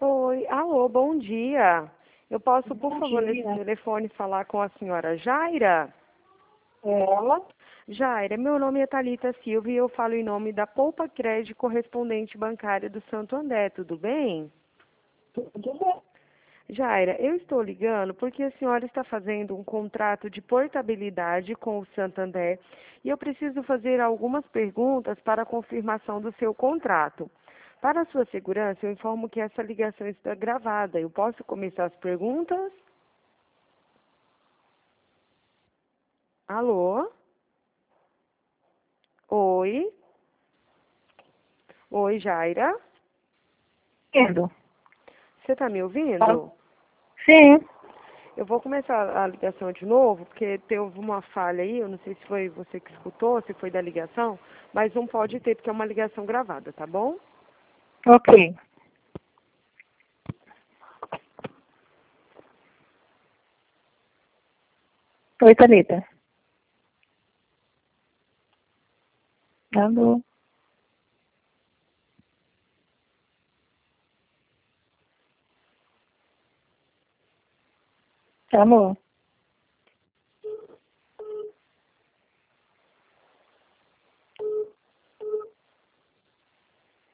Oi, alô, bom dia. Eu posso, por Bom favor, nesse dia. telefone falar com a senhora Jaira? Ela? Jaira, meu nome é Thalita Silva e eu falo em nome da Poupa Crédito Correspondente Bancária do Santo André, tudo bem? Tudo bem. Jaira, eu estou ligando porque a senhora está fazendo um contrato de portabilidade com o Santander e eu preciso fazer algumas perguntas para a confirmação do seu contrato. Para a sua segurança, eu informo que essa ligação está gravada. Eu posso começar as perguntas? Alô? Oi? Oi, Jaira? Entendo. Você está me Tá? ouvindo? Sim. Eu vou começar a ligação de novo, porque teve uma falha aí, eu não sei se foi você que escutou, se foi da ligação, mas não pode ter, porque é uma ligação gravada, tá bom? Ok. Oi, Thalita. Alô? Alô?